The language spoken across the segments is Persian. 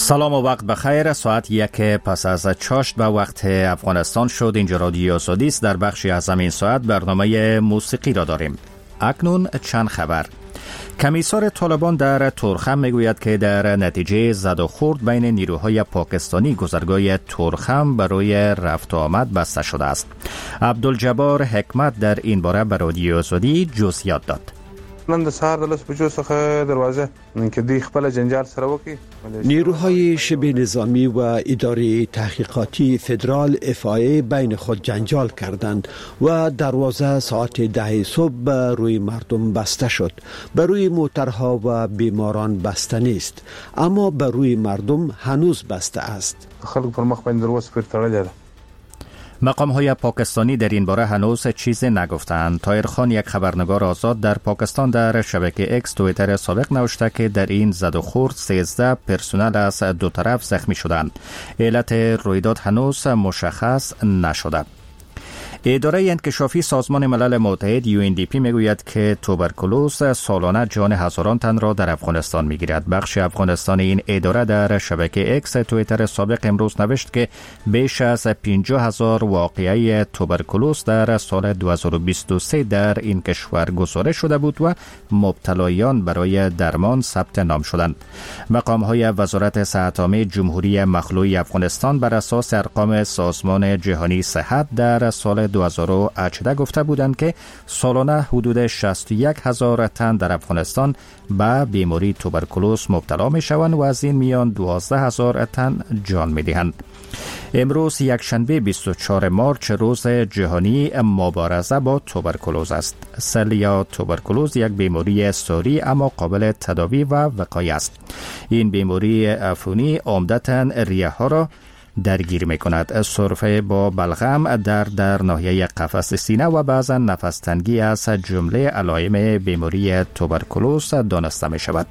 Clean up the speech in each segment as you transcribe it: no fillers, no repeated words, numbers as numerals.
سلام و وقت بخیر. ساعت 1 پس از چاشت به وقت افغانستان شد. اینجا رادیو آزادی است. در بخشی از همین ساعت برنامه موسیقی را داریم. اکنون چند خبر. کمیسار طالبان در تورخم میگوید که در نتیجه زد و خورد بین نیروهای پاکستانی گذرگاه تورخم برای رفت و آمد بسته شده است. عبدالجبار حکمت در این باره به رادیو آزادی جزئیات داد. نن د سهار د 10 څخه دروازه که دی خپل جنجال سره وکي. نیروهای شبه نظامی و اداره تحقیقاتی فدرال FIA بین خود جنجال کردند و دروازه ساعت 10 صبح روی مردم بسته شد. بر روی موترها و بیماران بسته نیست، اما بر روی مردم هنوز بسته است. خلک پر مخ باندې دروازه پر تړلې ده. مقام‌های پاکستانی در این باره هنوز چیزی نگفتند. طاهر خان، یک خبرنگار آزاد در پاکستان، در شبکه اکس توییتر سابق نوشته که در این زد و خورد 13 پرسنل از دو طرف زخمی شدند. علت رویداد هنوز مشخص نشده. اداره انکشافی سازمان ملل متحد UNDP میگوید که توبرکولوز سالانه جان هزاران تن را در افغانستان میگیرد. بخش افغانستان این اداره در شبکه اکس توییتر سابق امروز نوشت که بیش از 50,000 واقعه توبرکولوز در سال 2023 در این کشور گزارش شده بود و مبتلایان برای درمان ثبت نام شدند. مقام‌های وزارت صحت عامه جمهوری مخلوعی افغانستان بر اساس ارقام سازمان جهانی صحت در سال 2018 گفته بودند که سالانه حدود 61,000 تن در افغانستان به بیماری توبرکولوز مبتلا می شوند و از این میان 12,000 تن جان می دهند. امروز یکشنبه 24 مارچ روز جهانی مبارزه با توبرکولوز است. سل یا توبرکولوز یک بیماری ساری اما قابل تداوی و وقایه است. این بیماری عفونی عمدتاً ریه ها را درگیر می کند. سرفه با بلغم، در ناحیه قفس سینه و بعضا نفس تنگی از جمله علائم بیماری توبرکولوز دانسته می شود.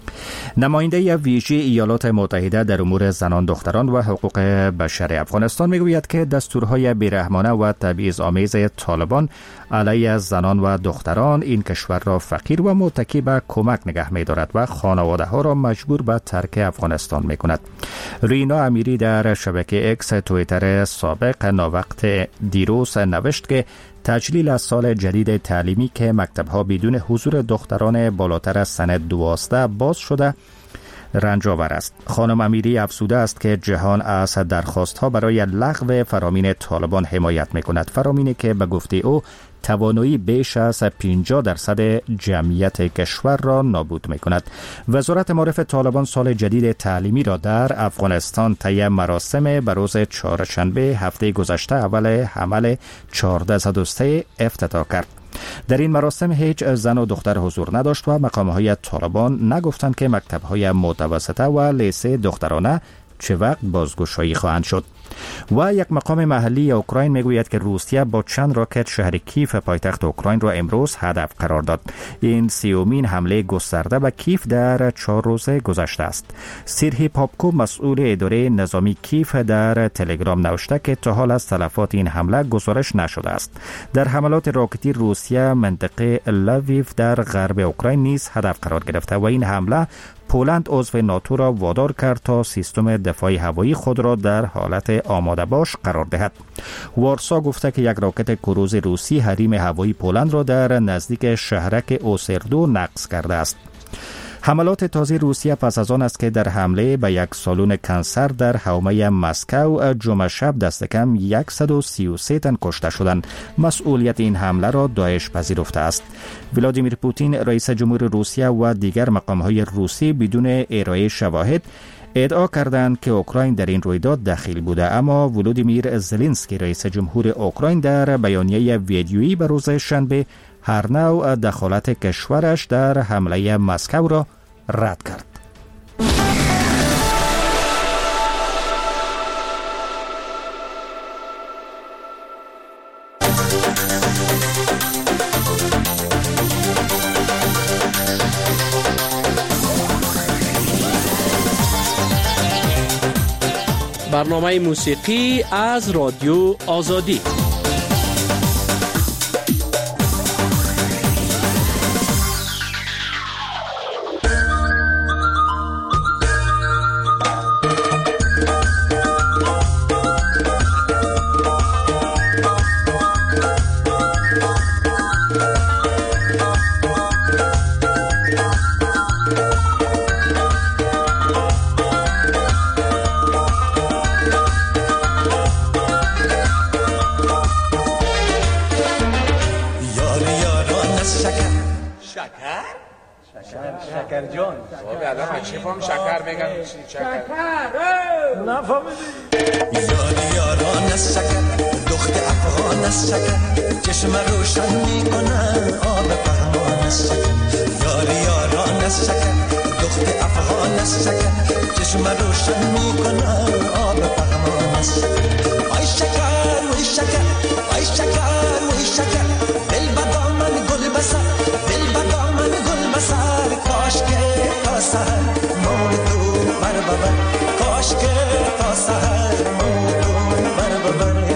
نماینده ویژه ایالات متحده در امور زنان، دختران و حقوق بشر افغانستان میگوید که دستورهای بیرحمانه و تبعیض‌آمیز طالبان علیه زنان و دختران این کشور را فقیر و متکی به کمک نگه می‌دارد و خانواده ها را مجبور به ترک افغانستان می‌کند. رینا امیری در شبکه اکس توییتر سابق ناوقت دیروز نوشت که تجلیل از سال جدید تعلیمی که مکتب‌ها بدون حضور دختران بالاتر از سن 12 باز شده رنج آور است. خانم امیری افزوده است که جهان از درخواست‌ها برای لغو فرامین طالبان حمایت می‌کند. فرامینی که به گفته او توانایی بیش از 50% جمعیت کشور را نابود می‌کند. وزارت معارف طالبان سال جدید تعلیمی را در افغانستان طی مراسم به روز چهارشنبه هفته گذشته اول حمل 1403 افتتاح کرد. در این مراسم هیچ زن و دختر حضور نداشت و مقام‌های طالبان نگفتند که مکتب‌های متوسطه و لیسه دخترانه چه وقت بازگشایی خواهند شد. و یک مقام محلی اوکراین میگوید که روسیه با چند راکت شهر کیف پایتخت اوکراین را امروز هدف قرار داد. این 30مین حمله گسترده به کیف در 4 روز گذشته است. سیرهی پاپکو، مسئول اداره نظامی کیف، در تلگرام نوشته که تا حال از تلفات این حمله گزارش نشده است. در حملات راکتی روسیه منطقه لویو در غرب اوکراین نیز هدف قرار گرفته و این حمله پولند عضو ناتو را وادار کرد تا سیستم دفاعی هوایی خود را در حالت آماده باش قرار دهد. وارسا گفته که یک راکت کروز روسی حریم هوایی پولند را در نزدیک شهرک اوسردو نقص کرده است. حملات تازه روسیه پس از آن است که در حمله به یک سالن کنسرت در حومه مسکو جمعه شب دست کم 133 تن کشته شدند. مسئولیت این حمله را داعش پذیرفته است. ولادیمیر پوتین رئیس جمهور روسیه و دیگر مقام‌های روسی بدون ارائه شواهد ادعا کردند که اوکراین در این رویداد دخیل بوده، اما ولودیمیر زلنسکی رئیس جمهور اوکراین در بیانیه ویدیویی به روز شنبه هر نوع دخالت کشورش در حمله مسکو را رد کرد. برنامه موسیقی از رادیو آزادی. شکر جان. بابا الان چه فهم شکر میگن؟ شکر نفهمیدی؟ یاری یاران از شکر، دخت افغان از شکر، چشم روشن میکنن آب پهمان از شکر. یاری یاران از شکر، دخت افغان از شکر، چشم روشن میکنن آب پهمان از شکر. آی شکر وی شکر، آی شکر وی شکر، دل بدا من گل بسر، دل بدا من گل بسر، کاش که تا سحر مون تو بر ببر، کاش که تا سحر مون تو بر ببر.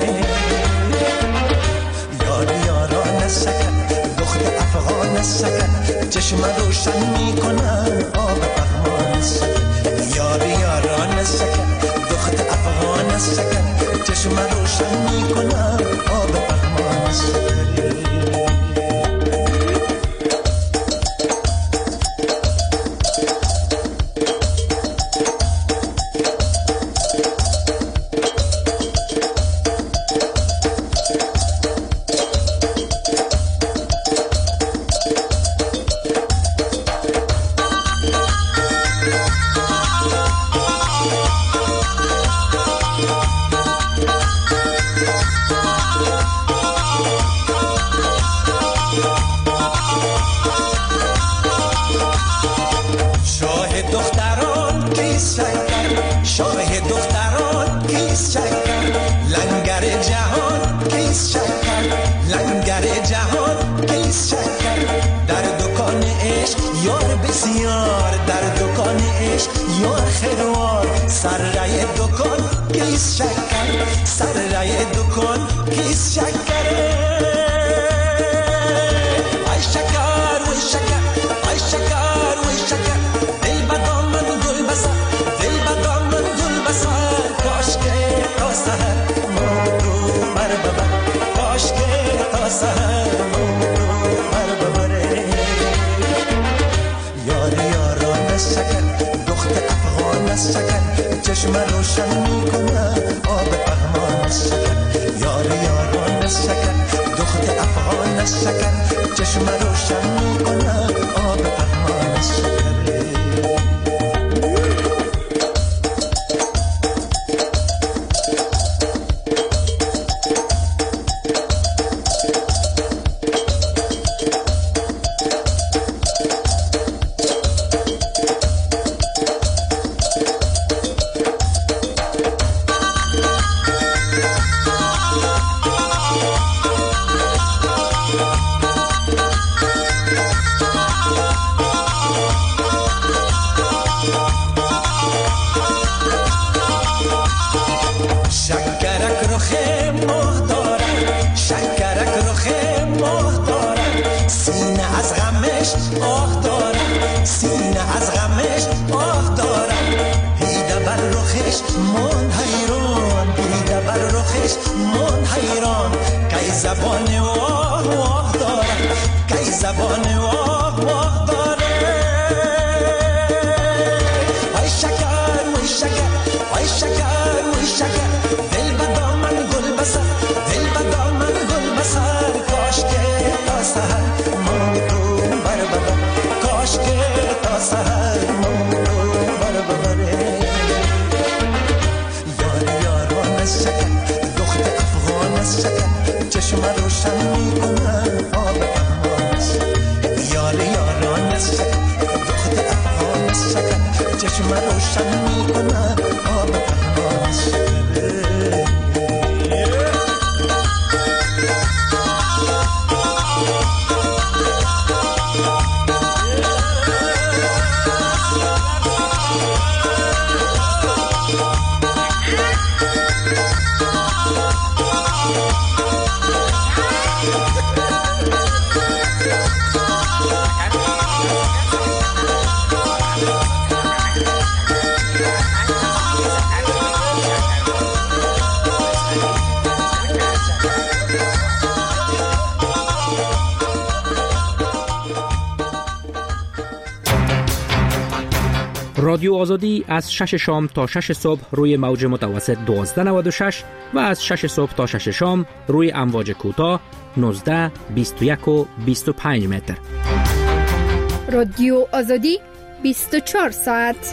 یاری یاران از شکر، دخت افغان از شکر، چشم روشن میکنن آب پهمان از شکر. یاری یاران از شکر، دخت افغان از شکر، چشم روشن میکنن آب پهمان از شکر. چشم روشن میکنه آب پهمان از شکر. یاری یاران از شکر، دخت افغان از شکر، چشم روشن میکنه آب پهمان از شکر. رادیو آزادی از 6 شام تا 6 صبح روی موج متوسط 1296 و از 6 صبح تا 6 شام روی امواج کوتاه 19، 21 و 25 متر. رادیو آزادی 24 ساعت.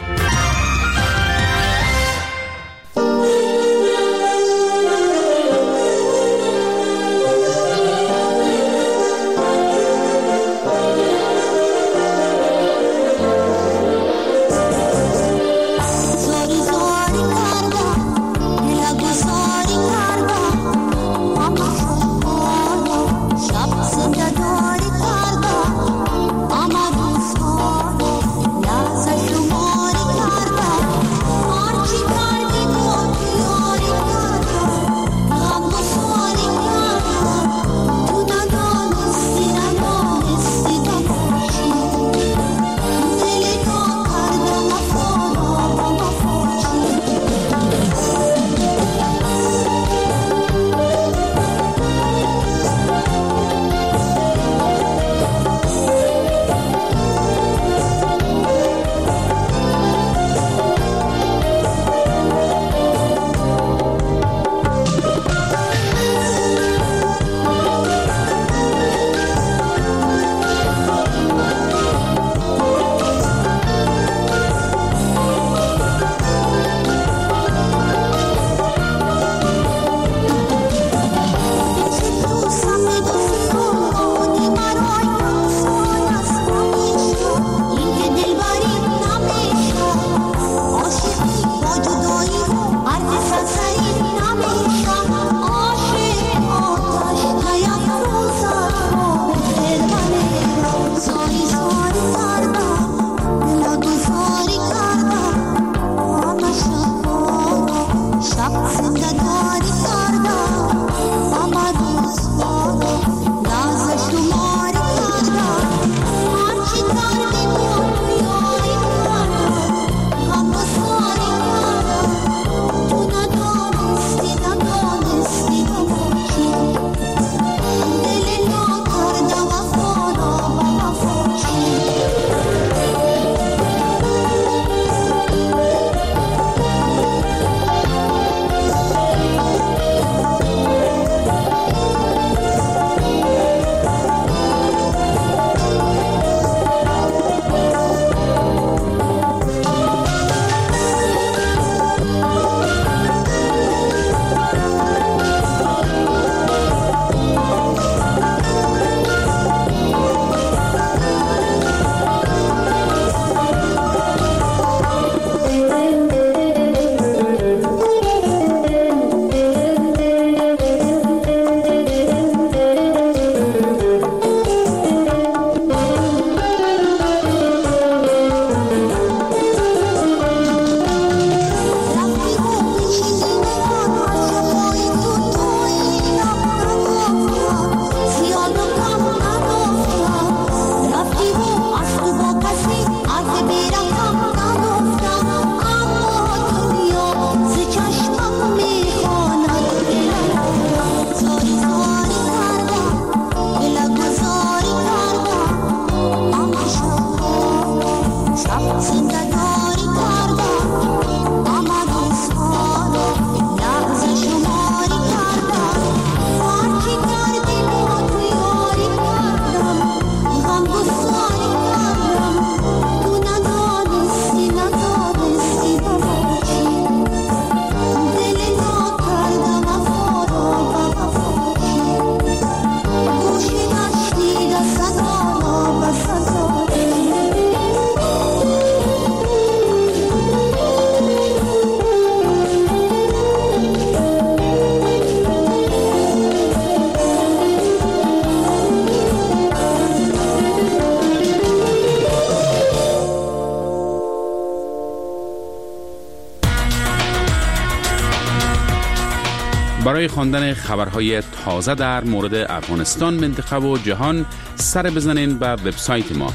برای خواندن خبرهای تازه در مورد افغانستان، منطقه و جهان سر بزنین به وبسایت ما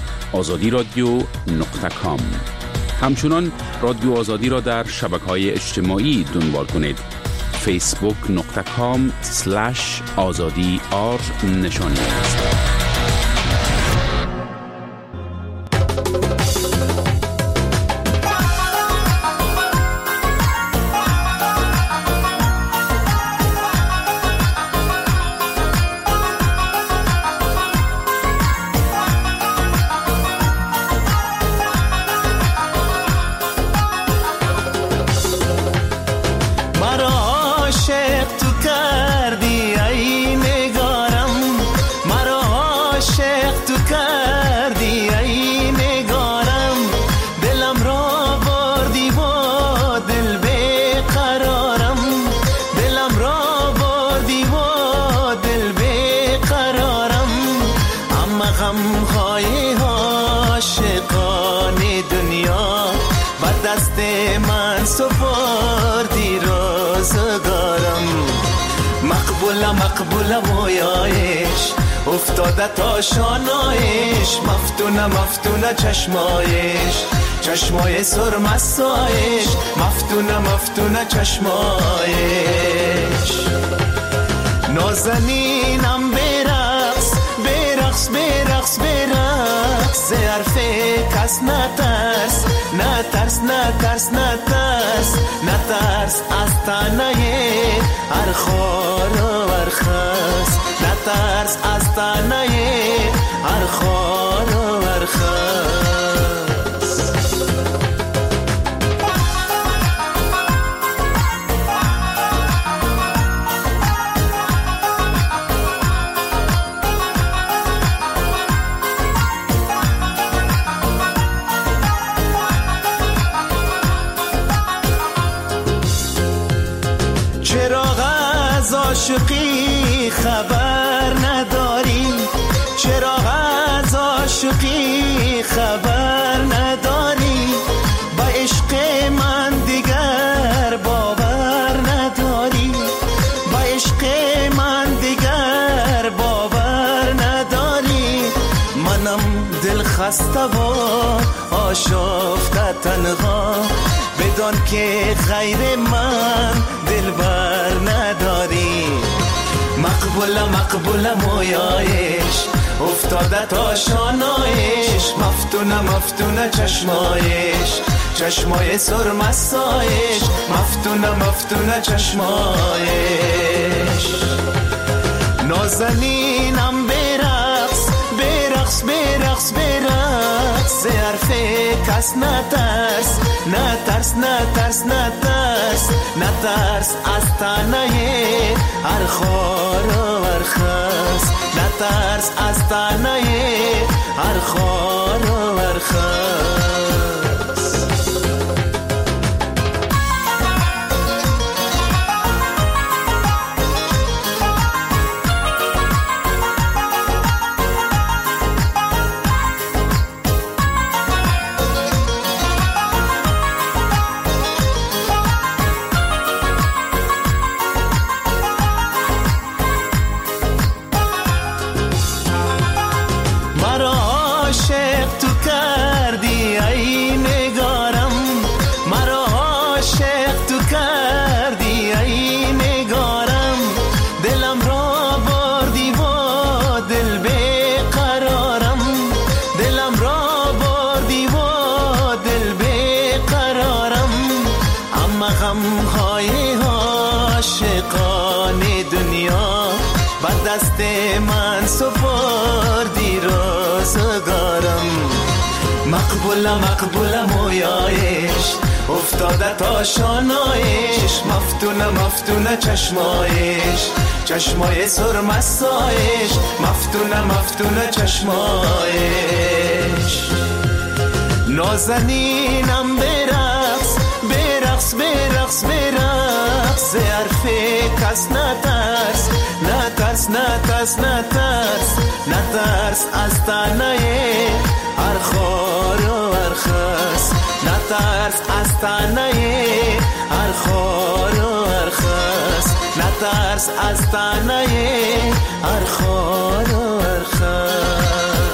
azadi.radio.com. همچنان رادیو آزادی را در شبکه‌های اجتماعی دنبال کنید. facebook.com/azadi نشانی است. دست من سپردی روزگارم. مقبولم مقبولم ویایش افتاده تا شانایش، مفتونه مفتونه چشمایش، چشمای سرمستایش، مفتونه مفتونه چشمایش. نازنینم برقص برقص برقص برقص، ز حرف کس نترس نترس نترس نترس نترس، از تنه هر خار و هر خس، نترس از تنه هر خار و هر خس. عاشقی خبر نداری، چرا از عاشقی خبر نداری، با عشق من دیگر باور نداری، با عشق من دیگر باور نداری. منم دل خسته و آشفته تنها، بدان که غیر من دلبر نداری. مقبولم مقبولم ویایش افتاده تا شانایش، مفتونه مفتونه چشمایش، چشمای سرمستایش، مفتونه مفتونه چشمایش. نازنینم برقص برقص برقص برقص، ز حرف کس نترس نترس نترس نترس نترس، از تنه هر خار و هر خس، نترس از تنه هر خار و هر خس. دست من سپردی روزگارم. مقبولم مقبولم ویایش افتاده تا شانایش، مفتونه مفتونه چشمایش، چشمای سرمستایش، مفتونه مفتونه چشمایش. نازنینم برقص برقص برقص برقص، ز حرف کس نترس نترس نترس نترس نترس، از تنه هر خار و هر خس، نترس از تنه هر خار و هر خس، نترس از تنه هر خار و هر خس.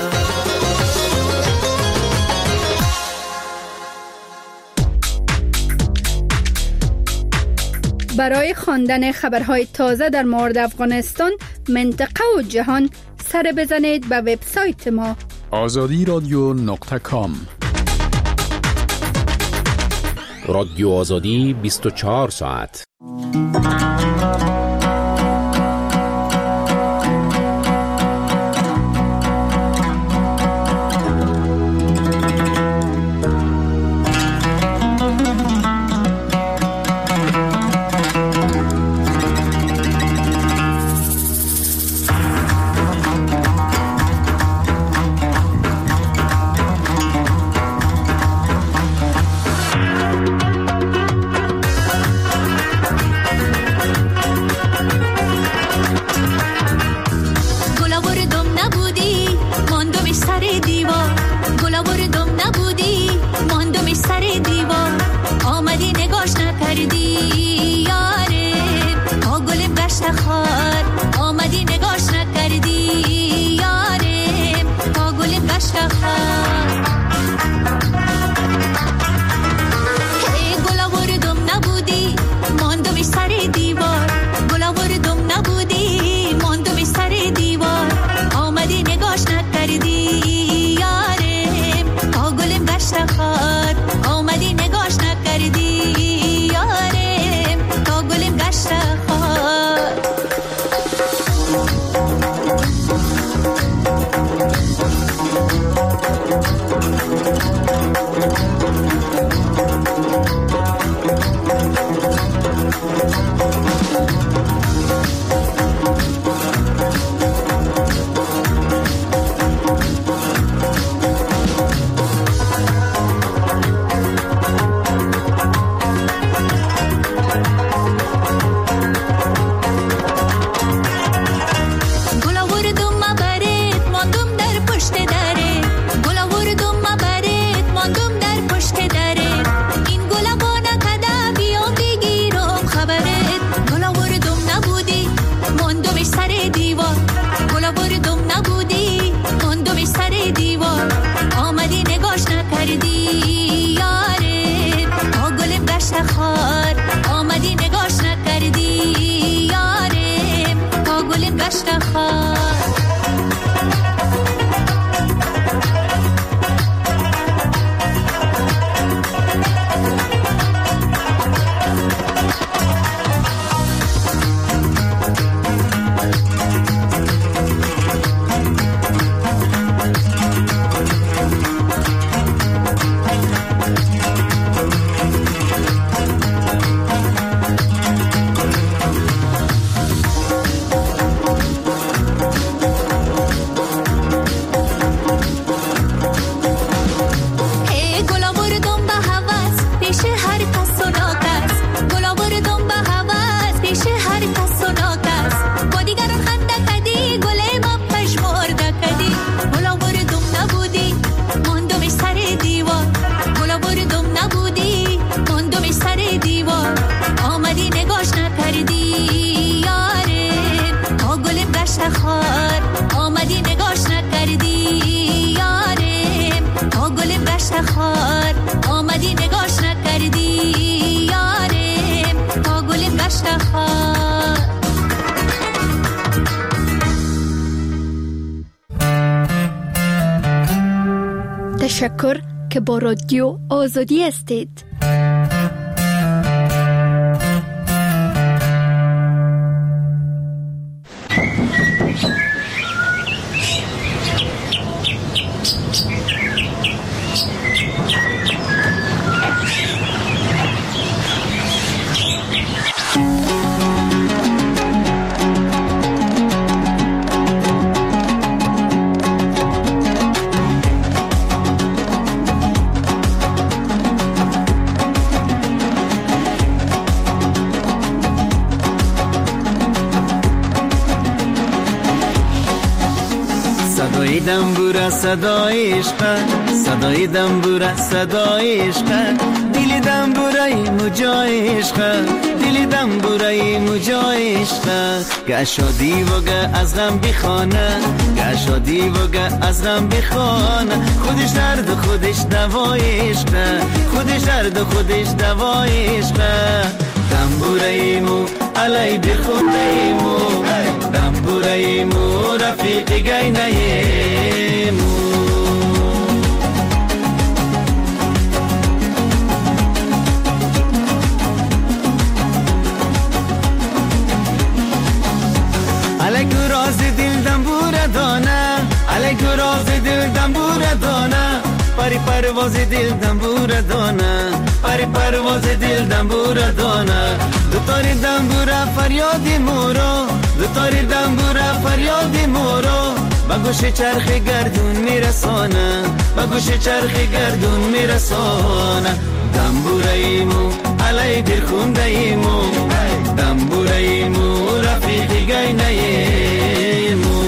برای خواندن خبرهای تازه در مورد افغانستان، منطقه و جهان، سر بزنید به وبسایت ما azadiradyo.com. رادیو آزادی 24 ساعت. گشت خار آمدی نگاش نکردی یارم تا گل گشت خار گل آوردم نبودی ماندم سر دیوار گل آوردم نبودی ماندم سر دیوار آمدی نگاش نکردی یارم تا گلم گشت خار آمدی نگاش نکردی یارم تا گلم گشت خار تشکر که با رادیو آزادی هستید. دنبوره صدای عشق صدای دنبوره صدای عشق دل دنبوره مجای عشق دل دنبوره مجای عشق گشادی وگه از غم بخانه گشادی وگه از غم بخانه خودش درد خودش دوای عشق خودش درد خودش دوای عشق دنبوره مو علی بخونه مو دنبوره مو رفیق گینه مو علیکو راز دل دنبوره دانه علیکو راز دل دنبوره دانه پری پرواز دل دنبوره دانه پری پرواز دل دنبوره دانه دوتاری دنبوره فریادی مورو دوتاری دنبوره فریادی مورو با گوش چرخ گردون میرسانه با گوش چرخ گردون میرسانه دنبوره ایمو علی دل خونده ایمو دنبوره ایمو رفیقی گینه ایمو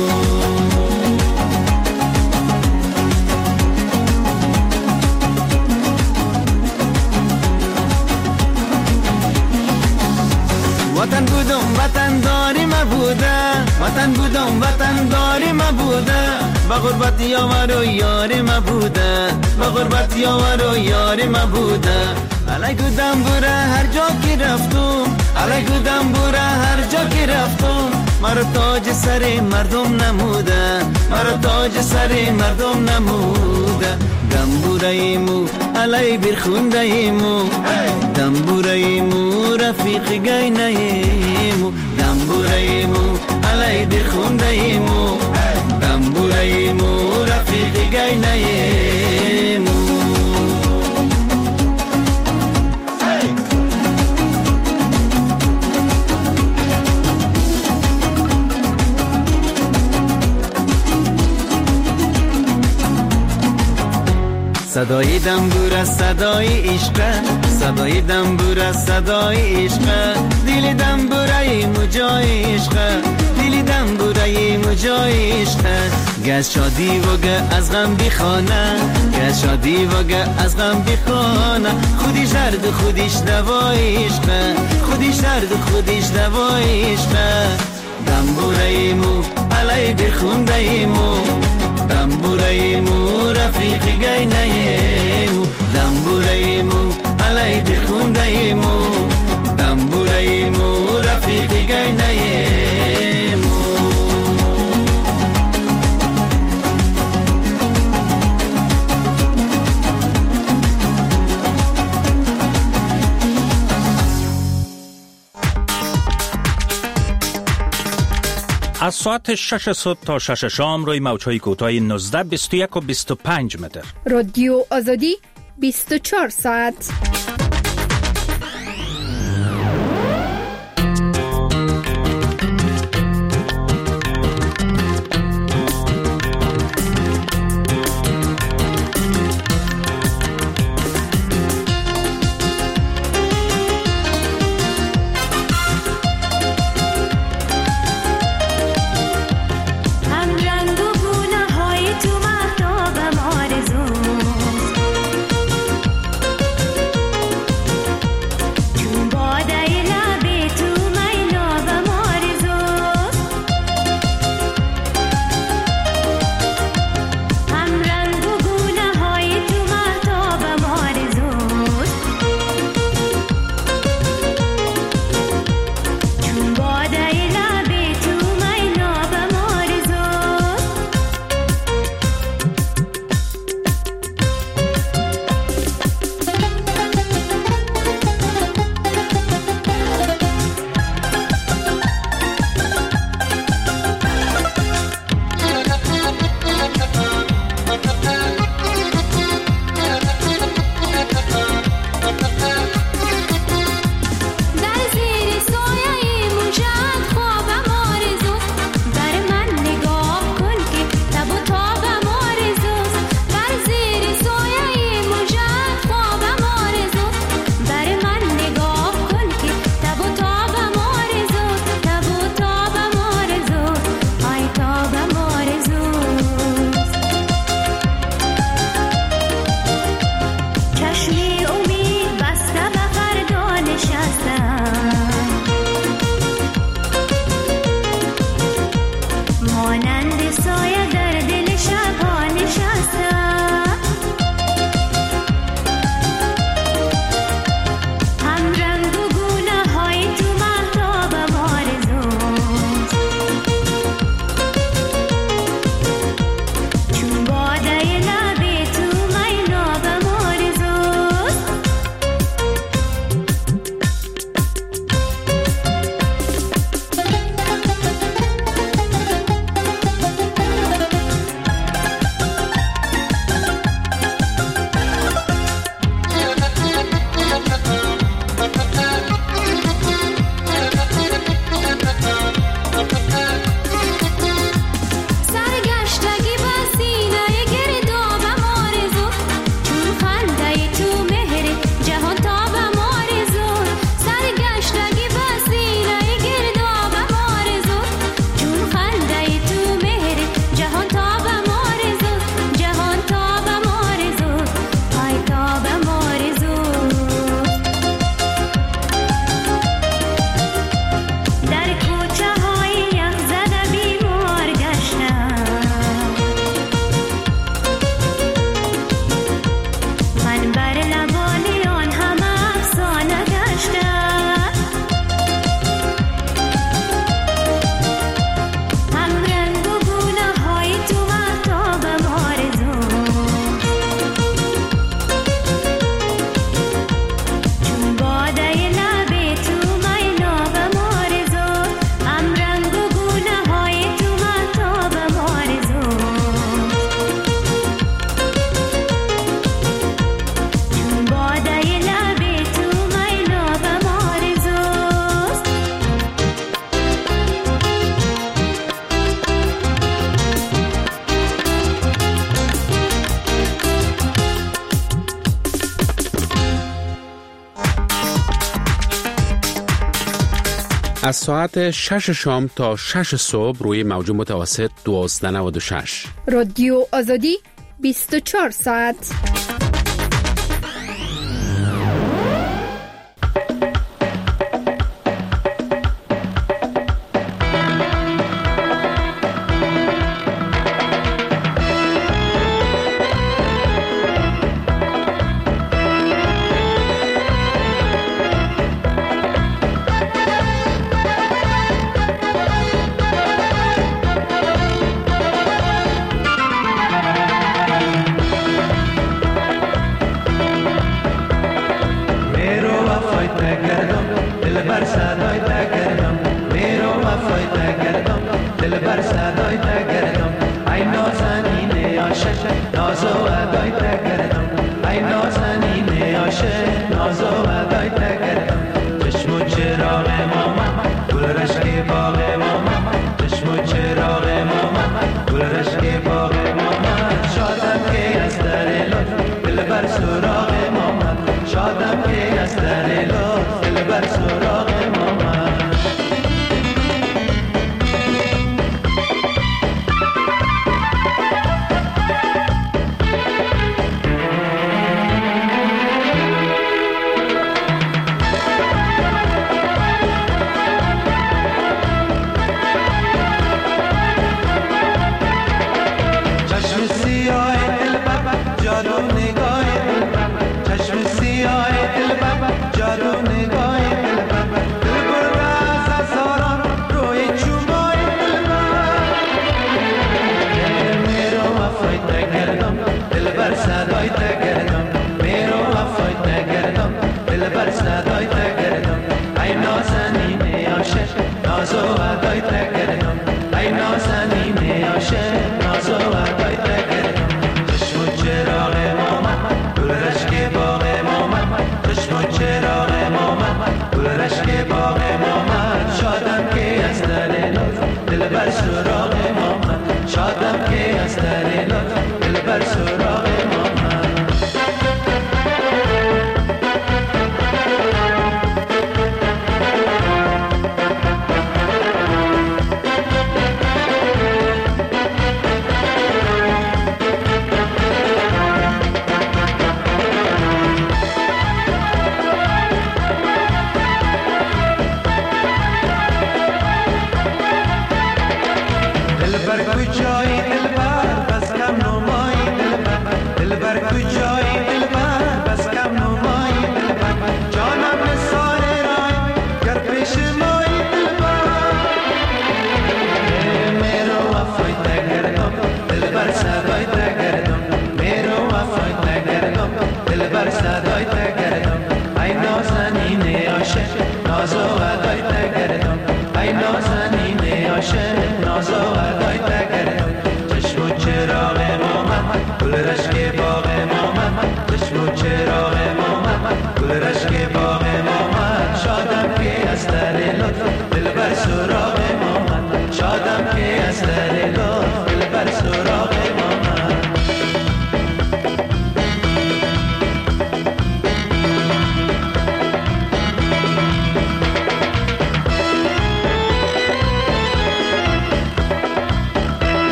وطن بودم وطن داریم بوده وطن بودم وطن داری ما بوده با غربت یاور و یار ما بوده با غربت یاور و یار ما بوده علیکو دنبوره هر جا که رفتم علیکو دنبوره هر جا که رفتم مرا تاج سر مردم نموده مرا تاج سر مردم نموده دنبوره ایمو علی برخونده ایمو دنبوره ایمو رفیق گینه ایمو دنبوره ایمو علی برخونده ایمو دنبوره ایمو رفیق گینه ایمو صدای دنبور صدای عشق صدای دنبور صدای عشق دل دنبوره مجای عشق دل دنبوره مجای عشق گز شادی و گه از غم بخانه گز شادی و گه از غم بخانه خودش درد خودش دوای عشق خودش درد خودش دوای عشق دنبوره مو علی بخونده ایمو دنبوره ایمو رفیق گینه ایمو دنبوره ایمو علی بخونده ایمو دنبوره ایمو رفیق گینه ایمو از ساعت 6 صبح تا 6 شام روی موج‌های کوتاه 19 21 و 25 متر. رادیو آزادی 24 ساعت. از ساعت 6 شام تا 6 صبح روی موج متوسط 1296. رادیو آزادی 24 ساعت.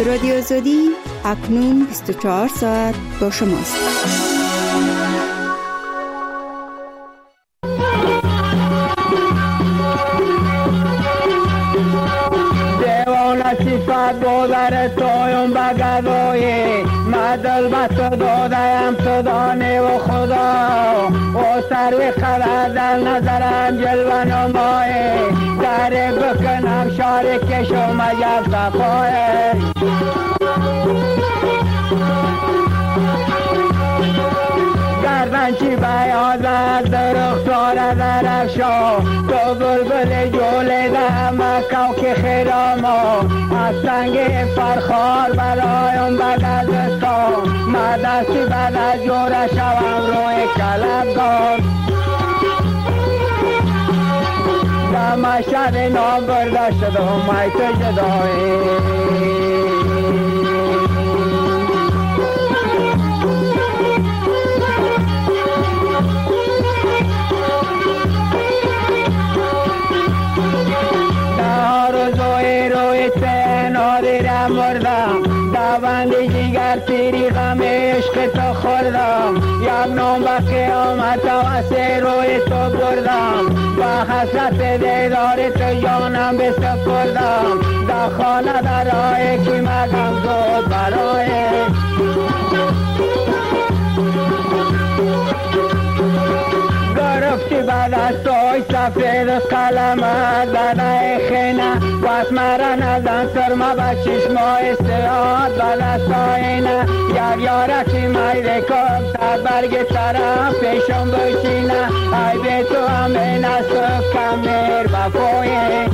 رادیو آزادی اکنون 24 ساعت با شماست. صفت بودر تویم بگذایی مدل بست دادیم صدانه و خدا و سروی خرد در نظرم جلوه نمایی دره بکنم شاری کشو مجب صفایی گردنچی بیاز از درختار درفشا تو بلبل جوله دهم کوک خیراما از سنگ فرخار برایم بگذستان من دستی بعد از جوره شوم روی کلبگار در مشهد نام برده شدم میت جدایی مردم دوندی جگر تیری غم عشق تو خوردم یک نام به قیامت واسه روی تو بردم با حسرت دیدار تو جانم بسپردم در خانه در راه کی مگم زود برای گرفتی بعد از توی سفید قلمت بدای خینه واسه مرا نزن سرما به چشمای استعاد بعد از توینه یک یارکی میده کم تا برگ طرف پیشم بشینه ای به تو همه نصف کمیر بفویه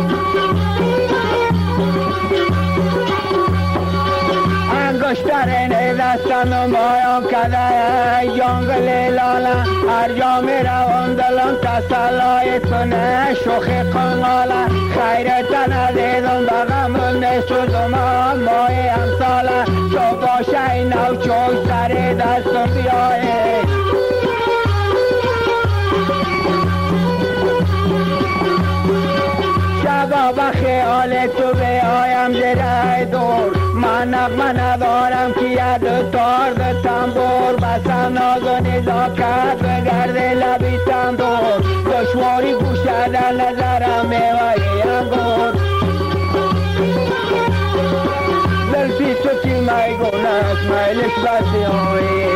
انگشترین دستم مایم کده جنگل لاله هر جا می روان دلم تسلای تونه شوخی قنگاله خیرت ندیدم بغمون نسوزم مای امساله تو باشه این نو چوی سری دستم بیایه شبا به خیال تو بیایم زیر دور من نغمه ندارم که ید تار به تنبور بسم ناز و نزاکت بگرده لبی تندور دشواری گوشه در نظرم میوهی انگور للفی تو چی میگونست میلش بسی هایی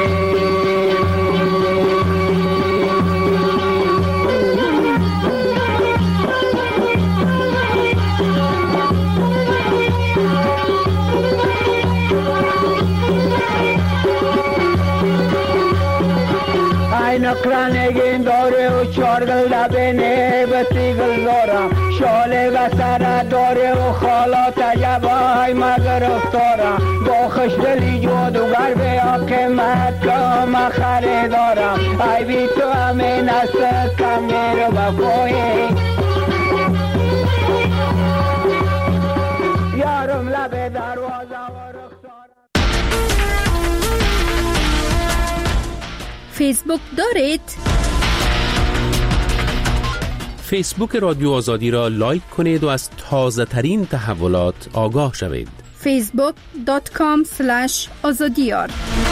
نقرانگین داره و چارگل لبنه بسیگل دارم شاله و سر داره و خالات عجبای مگرفتارم با خشدلی جادوگر به قیمت کام خریدارم ای بی تو همه نست کمیر بفایی یارم لب دروازه و فیسبوک دارید؟ فیسبوک رادیو آزادی را لایک کنید و از تازه ترین تحولات آگاه شوید. facebook.com/azadiyar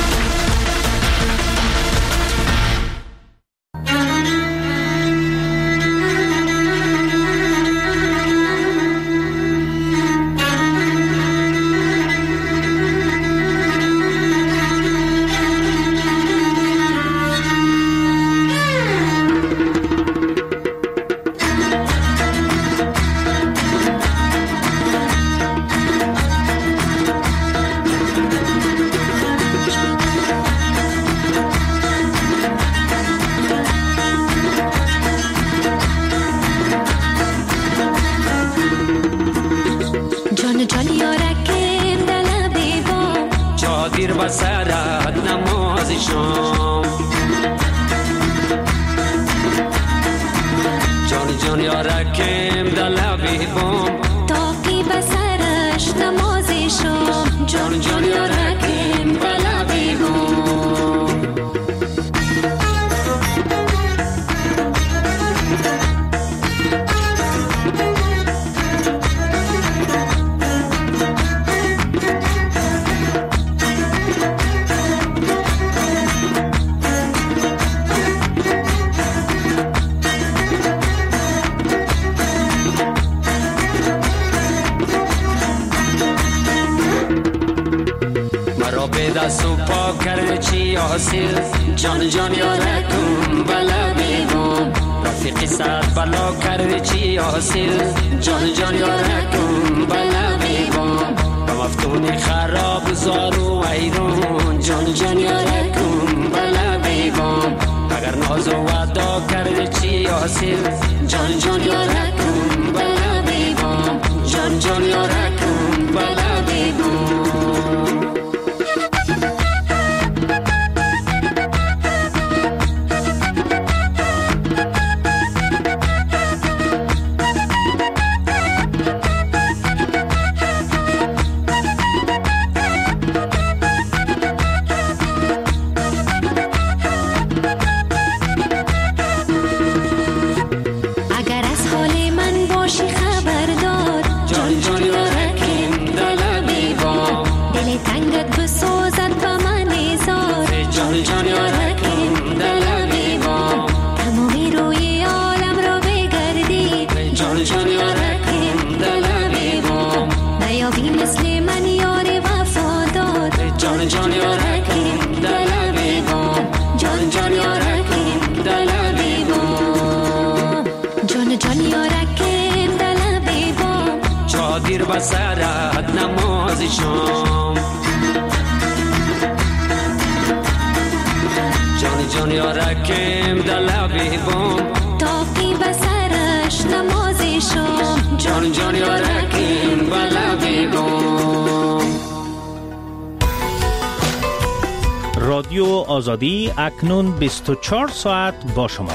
دیر بسرد نماز شام جان جان یارکم دلبی بام تاقی بسرش نماز شام جان جان یارکم دلبی بام مرا به دست و پا کرده چی حاصل جان جان یارکم بلا بیگم رفیقی صد بلا کرده چی حاصل جان جان یارکم بلا بیگم مفتون خراب زارو ایران جان جان یارکم بلا بیگم اگر ناز و وعدا کرده چی حاصل جان جان یارکم بلا بیگم جان جان یارکم بلا بیگم دیر بسرت نماز شام جان جان یارکم دلبی بام تاقی بسرش نماز شام جان جان یارکم بلبی بام. رادیو آزادی اکنون 24 ساعت با شما.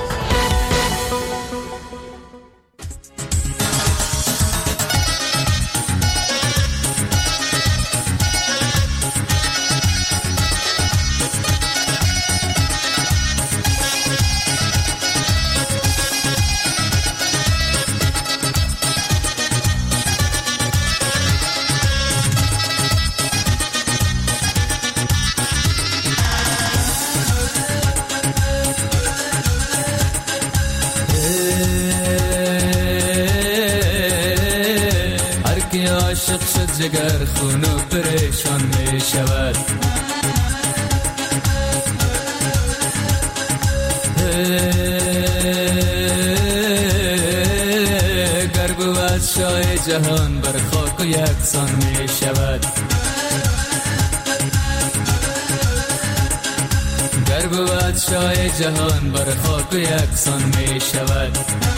عاشق شد جگر خون و پریشان می شود گر بود شاه جهان بر خاک و یکسان می شود گر بود شاه جهان بر خاک و یکسان می شود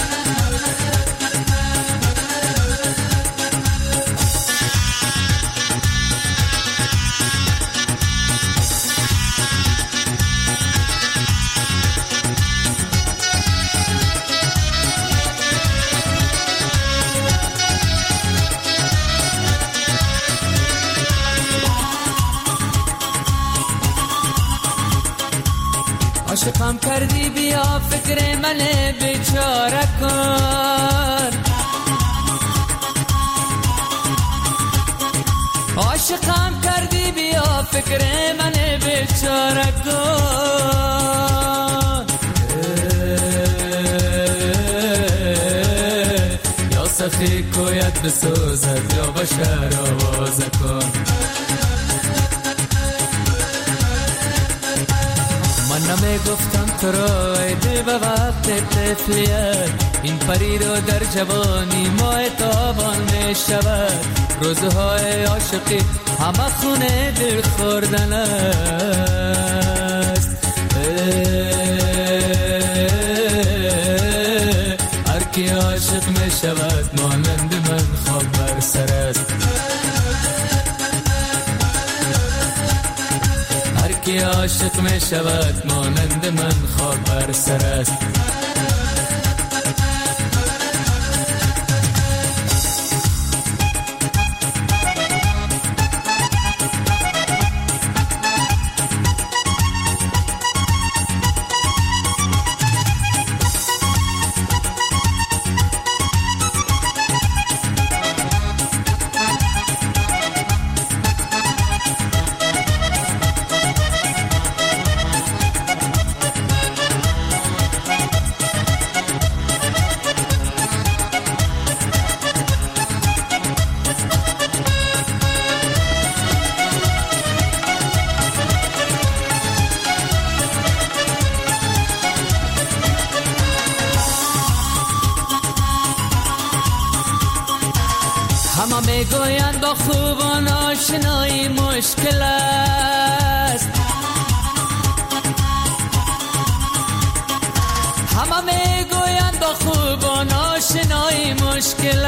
عاشقم کردی بیا فکر من بیچاره کن عاشقم کردی بیا فکر من بیچاره کن یا سخی کویت بسوزد یا بشر آواز کن من نمی گفتم تو را ایده به وقت طفلیت این پری رو در جوانی ماه تابان می شود روزهای عاشقی همه خونه دل خوردن است هر کی عاشق می شود مانند من خواب بر سر است کی عاشق می شود مانند من خواب بر سر است با خوبان آشنایی مشکل است، همه میگویند با خوبان آشنایی مشکل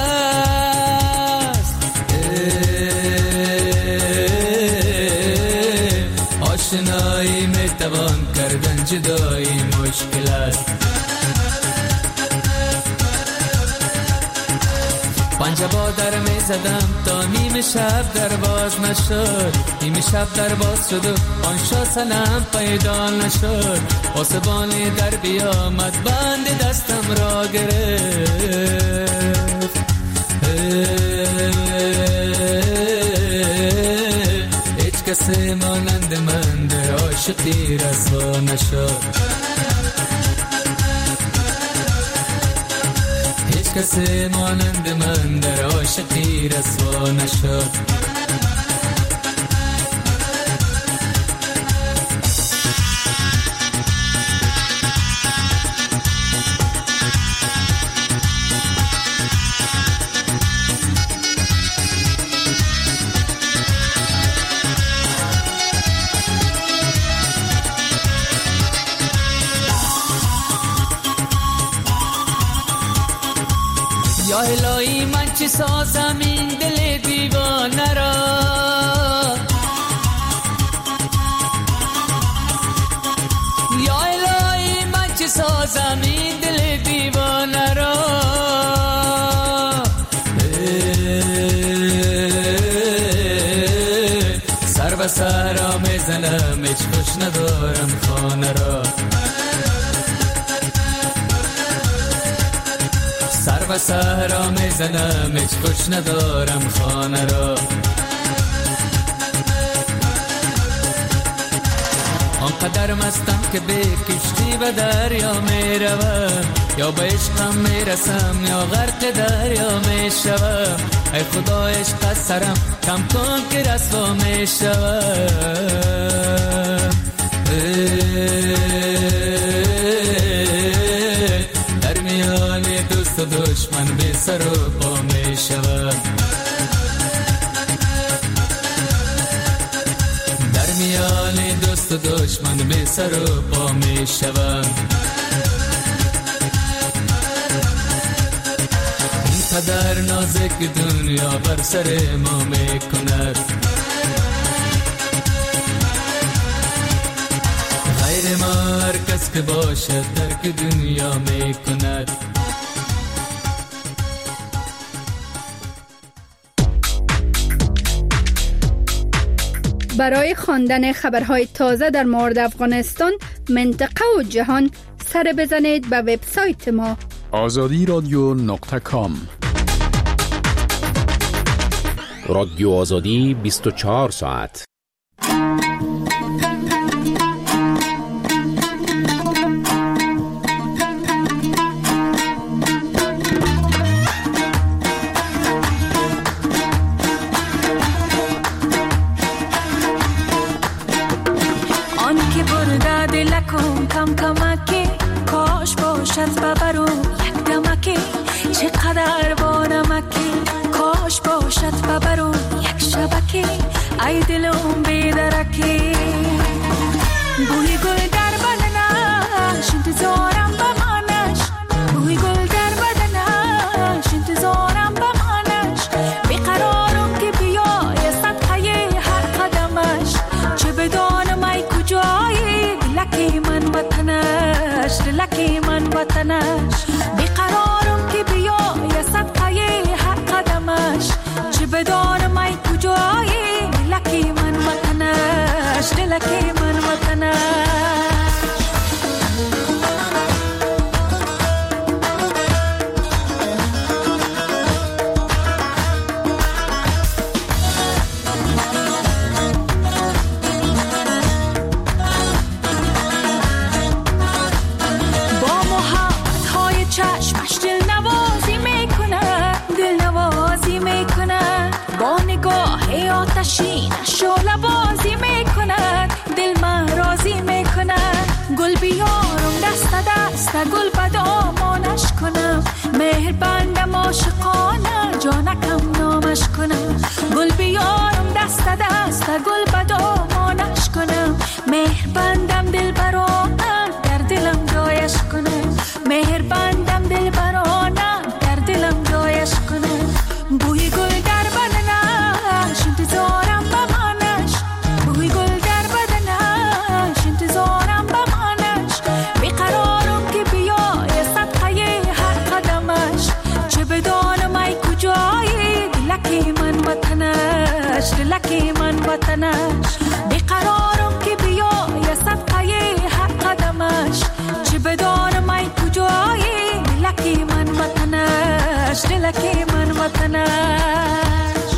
است. آشنایی میتوان کردن، جدایی مشکل است. پنجه با در می زدم تا نیم شب در باز نشد، نیم شب در باز شد و آن شا سنم پیدا نشد. پاسبانی در بیامد بند دستم را گرفت، هیچ کسی مانند من در عاشقی رسوا نشد. کسی مانند من در عاشقی رسوا نشد. یا الهی من چی سازم این دل دیوانه را، یا الهی من چی سازم این دل دیوانه را. سر به سر میزنم هیچ خوش ندارم خانه را، سر و سهرا میزنم هیچ خوش ندارم خانه را. آنقدر مستم که به کشتی و دریا میروم، یا به عشقم میرسم یا غرق دریا میشوم. ای خدا عشق از سرم کم کن که رسوا میشوم. در میان دوست و دشمن به سر و پا می شود، در میان دوست و دشمن به سر و پا می شود. اینقدر نازک دنیا بر سر ما می کند، غیر ما هر کس که باشد ترک دنیا می کند. برای خواندن خبرهای تازه در مورد افغانستان، منطقه و جهان، سر بزنید به وبسایت ما azadiradyo.com. رادیو آزادی 24 ساعت. کم کمکی کاش باشد ببرو یک دمکی، چقدر با نمکی کاش باشد ببرو یک شبکی. ای دلم بیدرکی بوی گل در بدنش انتظارم بمانش، بوی گل در بدنش انتظارم بمانش. بیقرارم که بیای صدقه هر قدمش، چه بدانم ای کجایی دلکی من وطنش، دلکی من وطنش. بیقرارم که بیای صدقه هر قدمش، چه بدانم ای کجایی دلکی من وطنش، دلکی من وطنش. شعله بازی میکند دل من راضی میکند. گل بیارم دست دست گل بدامانش کنم، مهربندم عاشقانه جانکم نامش کنم. دلکی من وطنش بیقرارم که بیای صدقه هر قدمش چه بدانم ای کجایی دلکی من وطنش دلکی من وطنش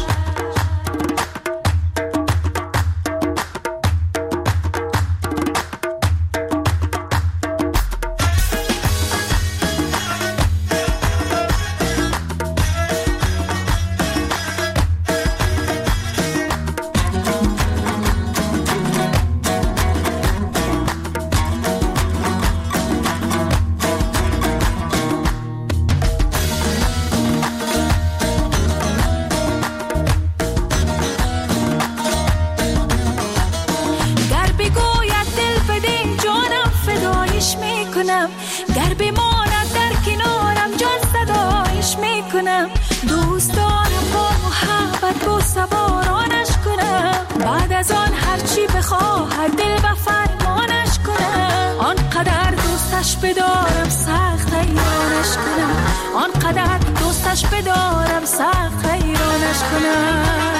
گر بماند در کنارم جان صدایش میکنم دوست دارم با محبت با سوارانش کنم بعد از آن هرچی بخواهد دل و فرمانش کنم آنقدر دوستش بدارم سخت حیرانش کنم آنقدر دوستش بدارم سخت حیرانش کنم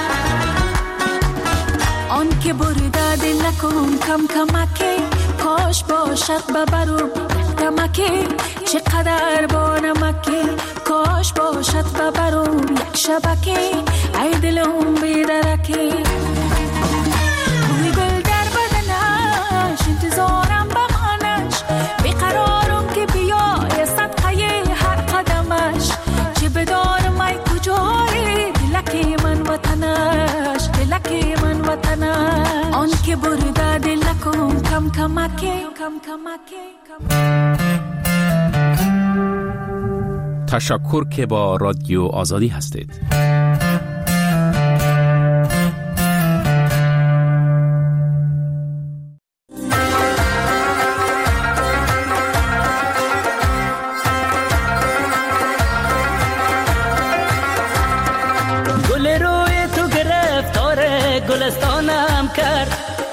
آن که برده دلکم کم کمکی کاش باشد ببرم کمکی چقدر با نمکی کاش باشد ببرم یک شبکی ای دلم بیدرکی روی گل در بدنش انتظارم بمانش بیقرارم که بیای صدقه هر قدمش چه بدارم ای کجایی دلکی من وطنش دلکی من وطنش آن که برده دلکم کم کمکی تشکر که با رادیو آزادی هستید. گل روی تو گرفتار گلستانم کرد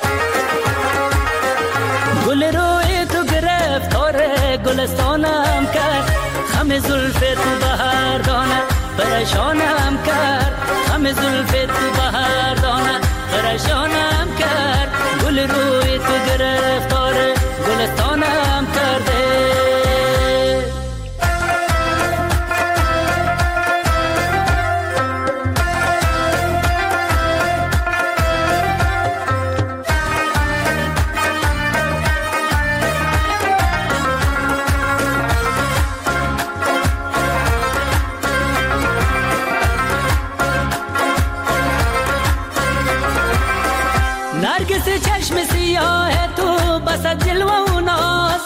گل روی تو گرفتار گلستانم کرد خم زلف تو بهار دانه پریشانم کرد خم زلف تو بهار دانه پریشانم کرد گل روی تو گرفتار گلستانم کرده نرگس چشم سیاه تو بسد جلوه و ناز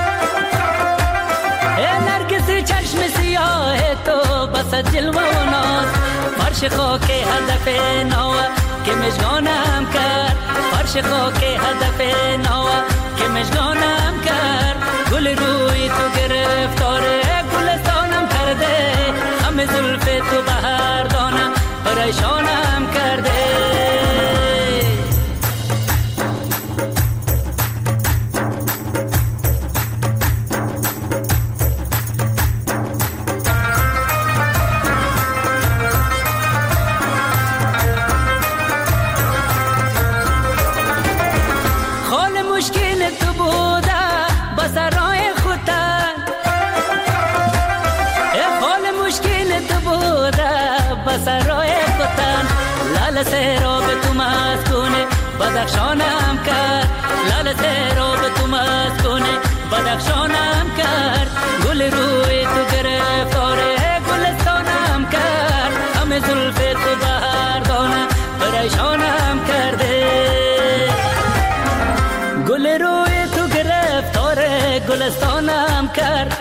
نرگس چشم سیاه تو بسد جلوه و ناز فرش خاک هدف نوه که مشگانم کرد فرش خاک هدف نوه که مشگانم کرد گل روی تو گرفتار گلستانم کرده همه زلف تو بهار دانم پریشانم کرده سرای کتن لال سیرو به تو مسکونه بدخشانم کرد لال سیرو به تو مسکونه بدخشانم کرد گل روی تو گرفتار گلستانم کرد همه زلف تو بهار دانه پریشانم کرده گل روی تو گرفتار گلستانم کرد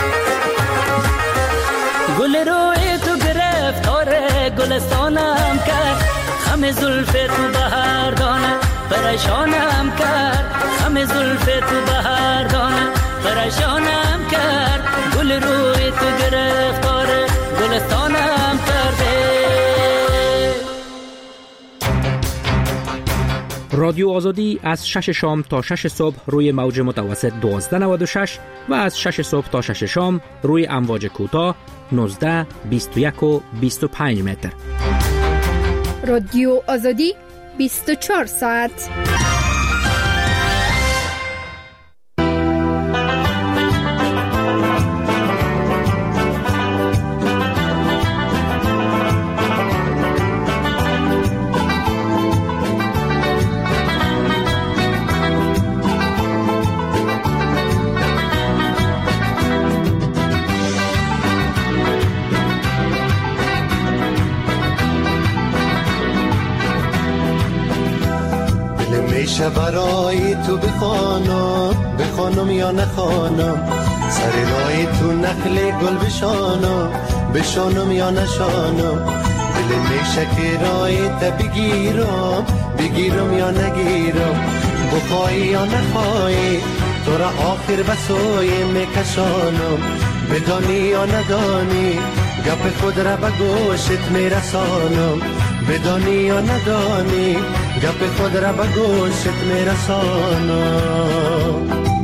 گل روی تو گرفتار گلستانم کرد همه زلف تو بهار دانه پریشانم کرد همه زلف تو بهار دانه پریشانم کرد گل روی تو گرفتار گلستانم کرده رادیو آزادی از 6 شام تا 6 صبح روی موج متوسط 1296 و از 6 صبح تا 6 شام روی امواج کوتاه 19، 21 و 25 متر. رادیو آزادی 24 ساعت. میشه برای تو بخوانم یا نخوانم، سر رای تو نخل گل بشانم یا نشانم، دل میشه که رای تا بگیرم یا نگیرم، بخوای یا نخوای تو را آخر بسوی میکشانم، بدانی یا ندانی گپ خود را به گوشت میرسانم، بدانی یا ندانی گپ خود را به گوشت میرسانم.